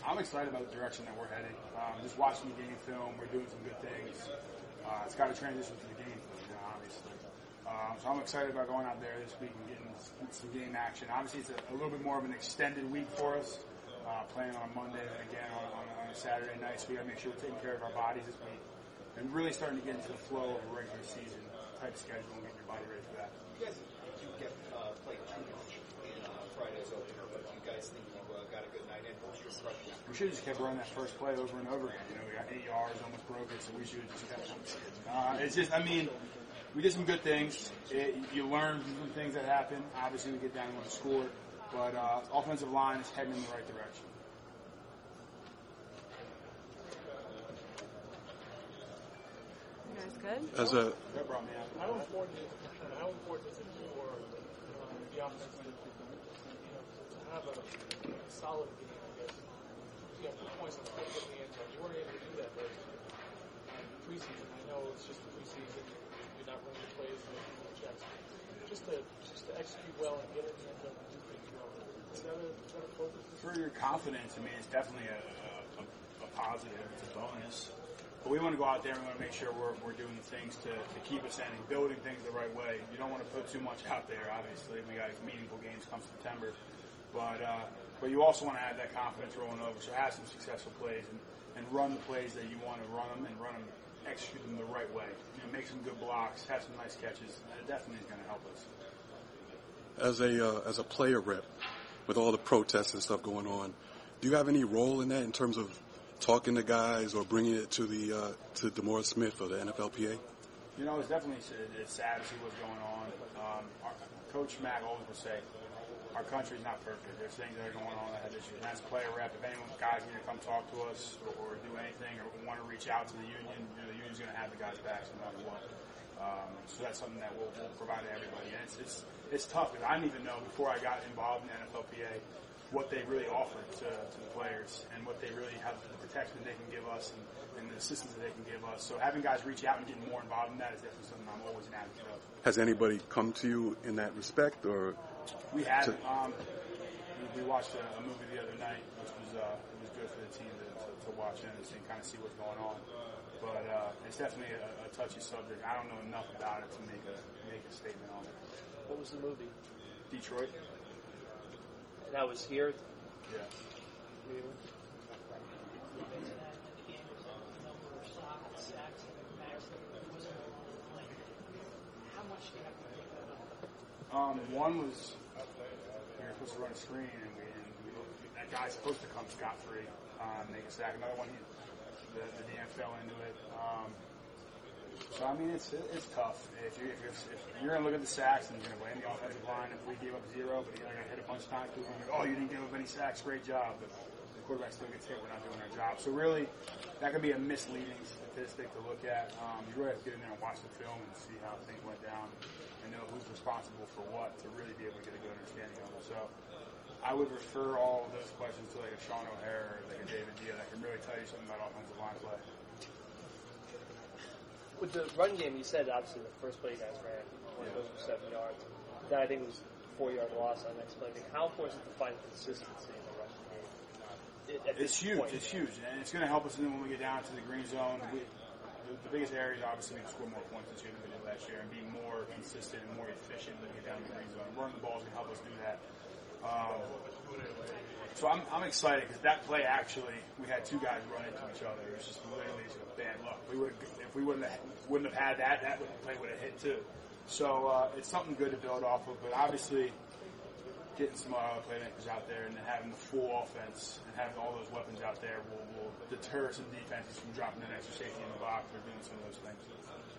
I'm excited about the direction that we're heading. Just watching the game film, we're doing some good things. It's got to transition to the game, obviously. So I'm excited about going out there this week and getting some game action. Obviously, it's a little bit more of an extended week for us, playing on Monday and again on a Saturday night. So we got to make sure we're taking care of our bodies this week and really starting to get into the flow of a regular season type schedule and getting your body ready for that. You guys do get played too much in Friday's opener, but you guys think you got a good night in? What's your impression? We should have just kept running that first play over and over again. We got 8 yards, almost broke it, so we should have just kept it's just, we did some good things. You learn from things that happen. Obviously, we get down and want to score, but offensive line is heading in the right direction. You guys good? That brought me out. How important is it for the offense to have a solid game? I guess you have 2 points in the end zone. You weren't able to do that very preseason. I know it's just the preseason. You're not running the plays and the checks. Just to execute well and get in the end zone and do things well. Is that a focus? For your confidence, it's definitely a positive. It's a bonus. But we want to go out there and we want to make sure we're doing the things to keep us in and building things the right way. You don't want to put too much out there, obviously. We got meaningful games come September. But you also want to have that confidence rolling over. So have some successful plays and run the plays that you want to run them, execute them the right way. Make some good blocks, have some nice catches. It definitely is going to help us. As a player rep, with all the protests and stuff going on, do you have any role in that in terms of talking to guys or bringing it to to DeMaurice Smith or the NFLPA? It's definitely sad to see what's going on. Coach Mack always would say, our country's not perfect. There's things that are going on that have issues. And as a player rep, if guys need to come talk to us or do anything or want to reach out to the union, the union's going to have the guys' backs no matter what. So that's something that we'll provide to everybody. And it's tough because I didn't even know before I got involved in the NFLPA what they really offer to the players and what they really have, the protection they can give us and the assistance that they can give us. So having guys reach out and getting more involved in that is definitely something I'm always an advocate of. Has anybody come to you in that respect, or? We had. We watched a movie the other night, which was good for the team to watch and kind of see what's going on. But it's definitely a touchy subject. I don't know enough about it to make a statement on it. What was the movie? Detroit. That was here? Yeah. One was we were supposed to run a screen and that guy's supposed to come scot-free and make a sack. Another one, the DM fell into it. So it's tough. If you're going to look at the sacks and you're going to blame the offensive line if we gave up 0, but you're going to hit a bunch of times, people are going to go, oh, you didn't give up any sacks, great job. But the quarterback still gets hit. We're not doing our job. So really, that could be a misleading statistic to look at. You really have to get in there and watch the film and see how things went down and know who's responsible for what to really be able to get a good understanding of it. So I would refer all of those questions to like a Sean O'Hara or like a David Dia that can really tell you something about offensive line play. With the run game, you said obviously the first play you guys ran, those were 7 yards. Then I think it was 4-yard loss on the next play. How important is it to find consistency in the rushing game? It's huge. It's huge, and it's going to help us when we get down to the green zone. The biggest area is obviously to score more points this year than we did last year and be more consistent and more efficient when we get down to the green zone. Running the ball is going to help us do that. So I'm excited because that play actually, we had 2 guys run into each other. It was just literally bad luck. If we wouldn't have had that play would have hit too. So it's something good to build off of. But obviously, getting some playmakers out there and having the full offense and having all those weapons out there will deter some defenses from dropping an extra safety in the box or doing some of those things.